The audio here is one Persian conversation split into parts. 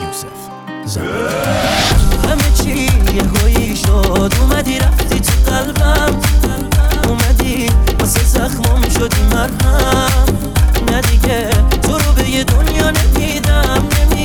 یوسف زمان همه چی یهویی شد، اومدی رفتی تو قلبم، اومدی واسه زخمم شدی مرهم. نه دیگه تو رو به یه دنیا نمیدم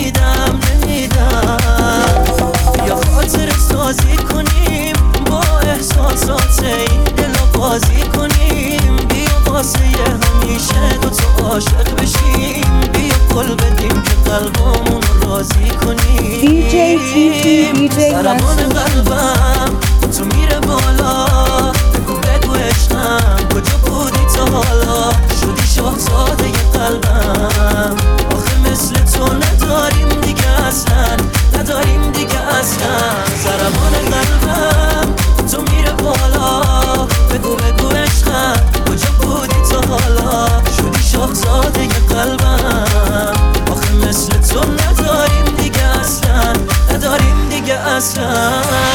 یا خاطر سازی کنیم با احساسات این دل بازی کنیم. بیا واسه همیشه دوتا عاشق بشیم، بیا قول بدیم که قلبمون رو راضی کنیم. دیجی تیتی سرمان قلبم تو میره بالا، بگو عشقم کجا بودی تا حالا؟ شدی شاهزاده قلبم، آخه مثل تو نداریم دیگه اصلا، نداریم دیگه اصلا. سرمان قلبم تو میره بالا، بگو عشقم کجا بودی تا حالا؟ شدی شاهزاده قلبم، آخه مثل تو نداریم دیگه اصلا، نداریم دیگه اصلا.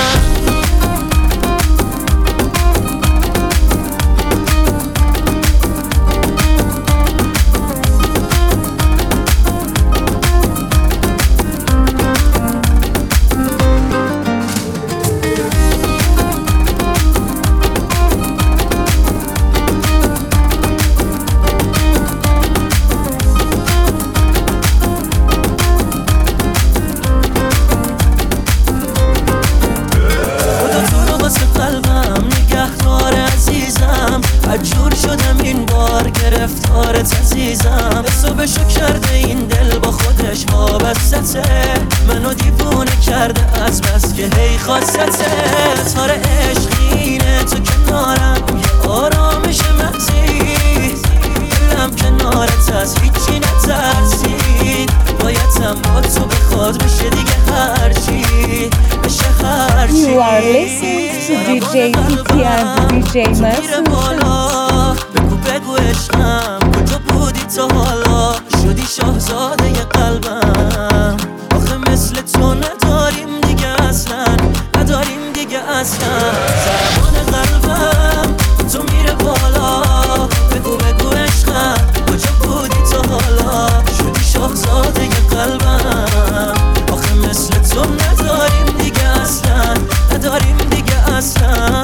جور شدم این بار گرفتارت عزیزم، حسابشو کرده این دل با خودش وابسته، منو دیوونه کرده از بس که هی خواسته. تار عشقینه تو کنارم یه آرامش محضی، دلم کنارت از هیچی نترسید، بایدم با تو بخواد بشه دیگه هرچی بشه هرچی. You are listening to DJ Titi and DJ Masood. بگو عشقم کجا بودی تا حالا؟ شدی شاهزاده قلبم، آخه مثل تو نداریم دیگه اصلا، نداریم دیگه اصلا. زمان قلبم تو میره بالا، بگو عشقم کجا بودی تا حالا؟ شدی شاهزاده قلبم، آخه مثل تو نداریم دیگه اصلا، نداریم دیگه اصلا.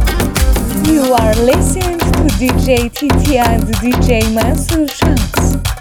You are listening to DJ Titi and DJ Masood.